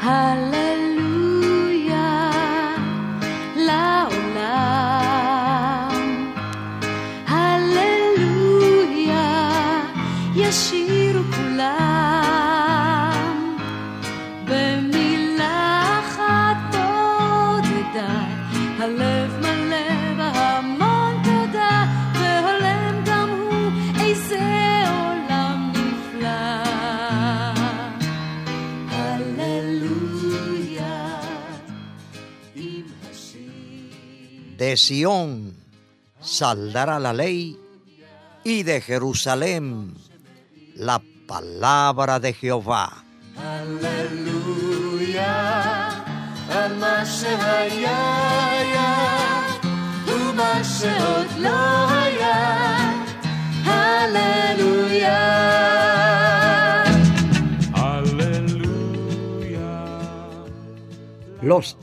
Hallelujah, לעולם. Hallelujah, ישירו כולם. במילה אחת תודה, הלב מלא בהמון תודה, והולם גם הוא איזה עולם נפלא. הללויה עם השיר. De Sión saldrá la ley y de Jerusalén la palabra de Jehová. הללויה על מה שהיה ומה שעוד לא היה. הללויה. Los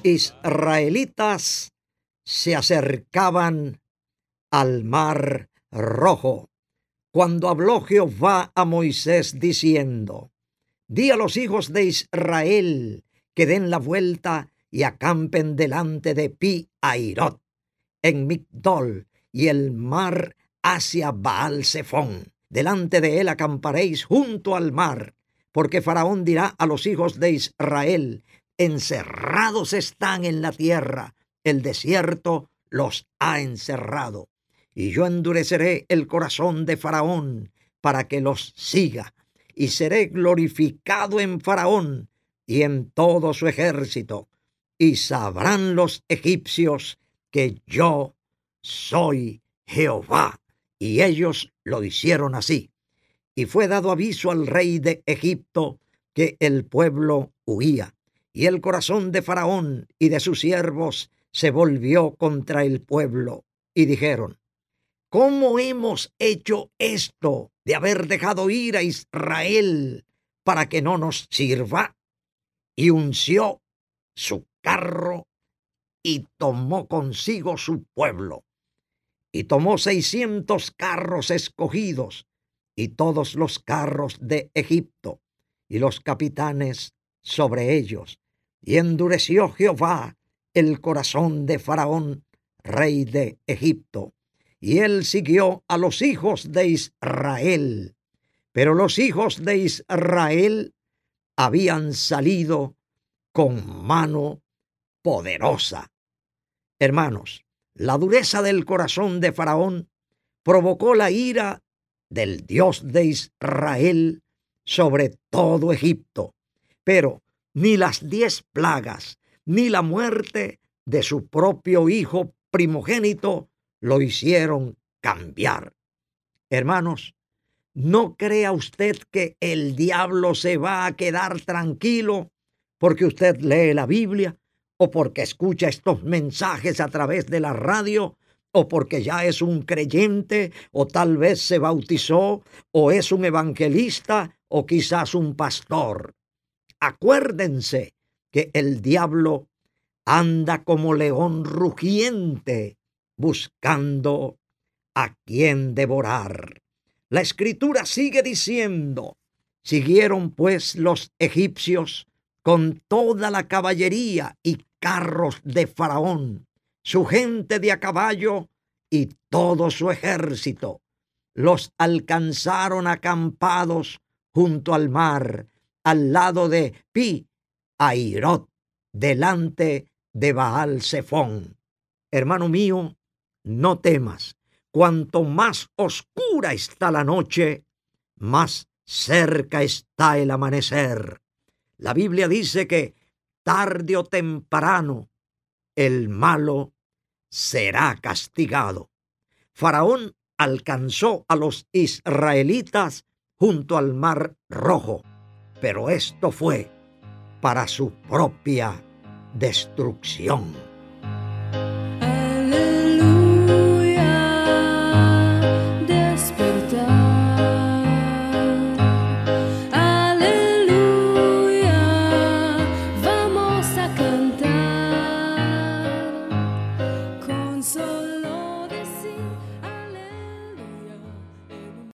israelitas se acercaban al mar rojo cuando habló Jehová a Moisés diciendo: Di a los hijos de Israel que den la vuelta y acampen delante de Pi-Hairot en Migdol y el mar hacia Baal-Zephón. Delante de él acamparéis junto al mar, porque Faraón dirá a los hijos de Israel: encerrados están en la tierra, el desierto los ha encerrado. Y yo endureceré el corazón de Faraón para que los siga, y seré glorificado en Faraón y en todo su ejército, y sabrán los egipcios que yo soy Jehová. Y ellos lo hicieron así. Y fue dado aviso al rey de Egipto que el pueblo huía, y el corazón de Faraón y de sus siervos se volvió contra el pueblo, y dijeron: ¿cómo hemos hecho esto de haber dejado ir a Israel para que no nos sirva? Y unció su carro y tomó consigo su pueblo. Y tomó 600 carros escogidos y todos los carros de Egipto y los capitanes sobre ellos. Y endureció Jehová el corazón de Faraón, rey de Egipto, y él siguió a los hijos de Israel. Pero los hijos de Israel habían salido con mano poderosa. Hermanos, la dureza del corazón de Faraón provocó la ira del Dios de Israel sobre todo Egipto, pero ni las 10 plagas, ni la muerte de su propio hijo primogénito lo hicieron cambiar. Hermanos, no crea usted que el diablo se va a quedar tranquilo porque usted lee la Biblia, o porque escucha estos mensajes a través de la radio, o porque ya es un creyente, o tal vez se bautizó, o es un evangelista, o quizás un pastor. Acuérdense que el diablo anda como león rugiente buscando a quien devorar. La Escritura sigue diciendo: siguieron pues los egipcios con toda la caballería y carros de Faraón, su gente de a caballo y todo su ejército. Los alcanzaron acampados junto al mar, al lado de Pi-Hairot, delante de Baal-Zephón. Hermano mío, no temas. Cuanto más oscura está la noche, más cerca está el amanecer. La Biblia dice que tarde o temprano el malo será castigado. Faraón alcanzó a los israelitas junto al Mar Rojo, pero esto fue para su propia destrucción.